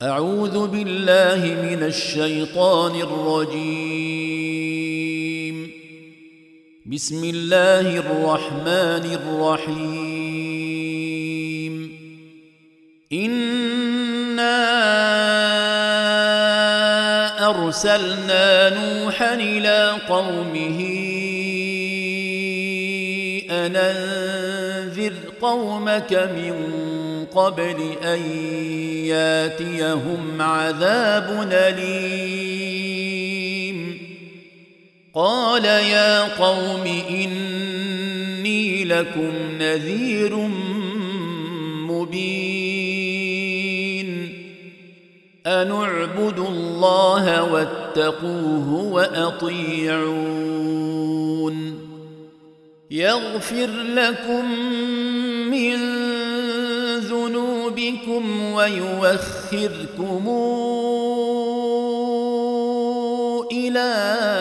أعوذ بالله من الشيطان الرجيم. بسم الله الرحمن الرحيم. إنا أرسلنا نوحا إلى قومه أن أنذر قومك من قبل أن ياتيهم عذاب أليم. قال يا قوم إني لكم نذير مبين أن اعبدوا الله واتقوه وأطيعون يغفر لكم من ذنوبكم ويؤخركم إلى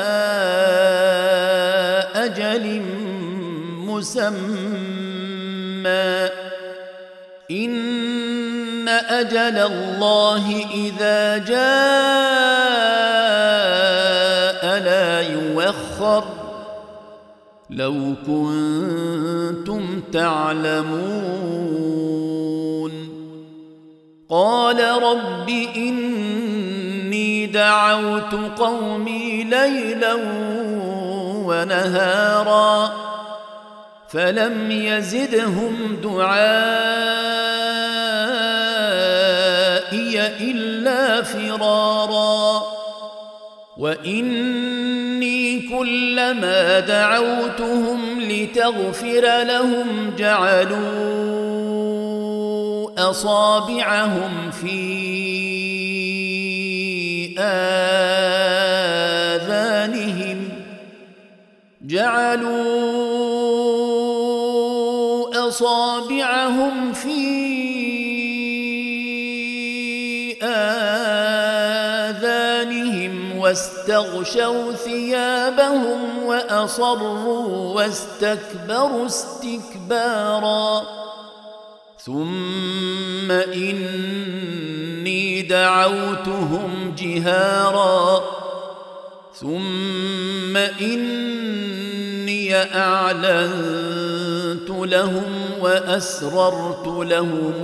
أجل مسمى إن أجل الله إذا جاء لا يؤخر لو كنتم تعلمون. قال رب إني دعوت قومي ليلا ونهارا فلم يزدهم دعائي إلا فرارا وإني كلما دعوتهم لتغفر لهم جعلوا أصابعهم في آذانهم واستغشوا ثيابهم وأصروا واستكبروا استكبارا ثم إني دعوتهم جهارا ثم إني أعلنت لهم وأسررت لهم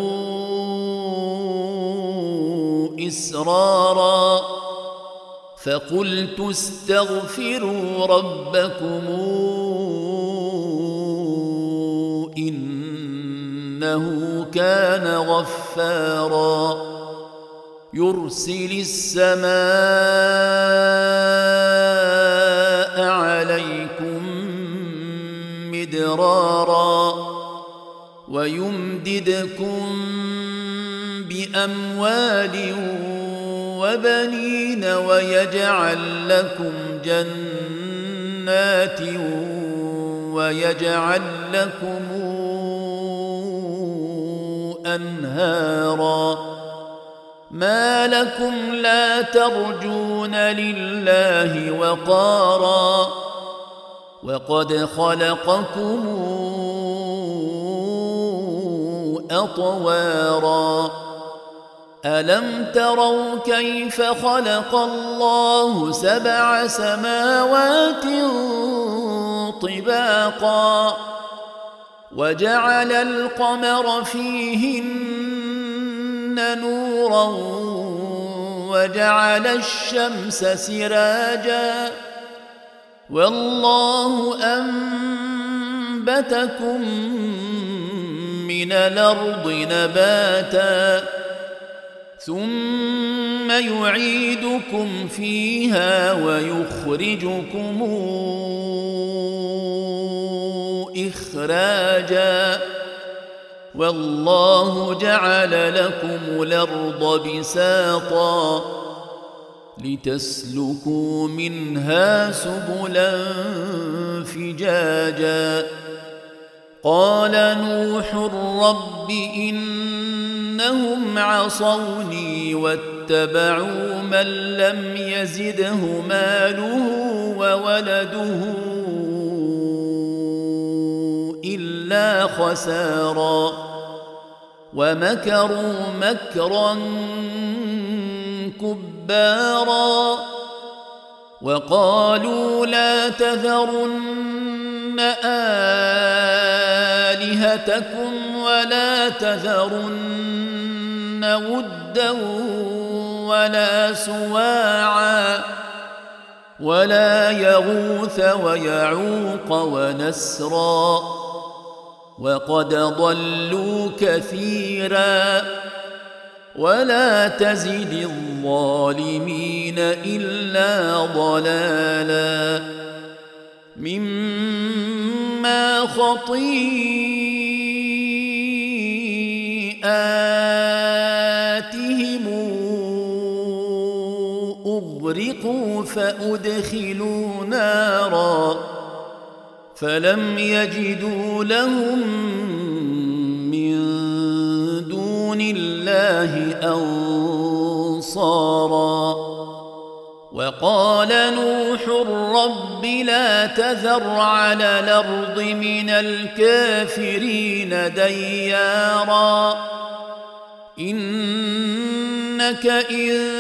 إسرارا فقلت استغفروا ربكم إنه كان غفارا يرسل السماء عليكم مدرارا ويمددكم بأموال وبنين ويجعل لكم جنات ويجعل لكم أنهارا ما لكم لا ترجون لله وقارا وقد خلقكم أطوارا ألم تروا كيف خلق الله 7 سماوات طباقا وجعل القمر فيهن نورا وجعل الشمس سراجا والله أنبتكم من الأرض نباتا ثم يعيدكم فيها ويخرجكم إخراجا والله جعل لكم الأرض بساطا لتسلكوا منها سبلا فجاجا قال نوح رب إنهم عصوني واتبعوا من لم يزده ماله وولده إلا خسارا ومكروا مكرا كبارا وقالوا لا تذرن آلهتكم ولا تذرن ودا ولا سواعا ولا يغوث ويعوق ونسرا وقد ضلوا كثيرا ولا تزد الظالمين إلا ضلالا مما خطيئاتهم أغرقوا فأدخلوا نارا فلم يجدوا لهم من دون الله أنصارا وقال نوح رب لا تذر على الأرض من الكافرين ديارا إنك إن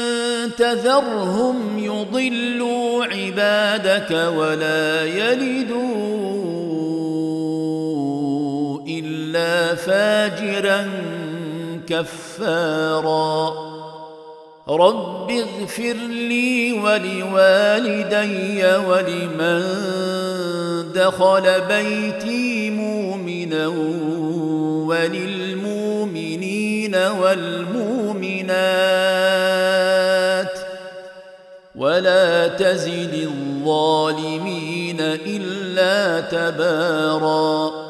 تذرهم يضلوا عبادك ولا يلدوا إلا فاجرا كفارا رب اغفر لي ولوالدي ولمن دخل بيتي مؤمنا وللمؤمنين والمؤمنات ولا تزد الظالمين إلا تباراً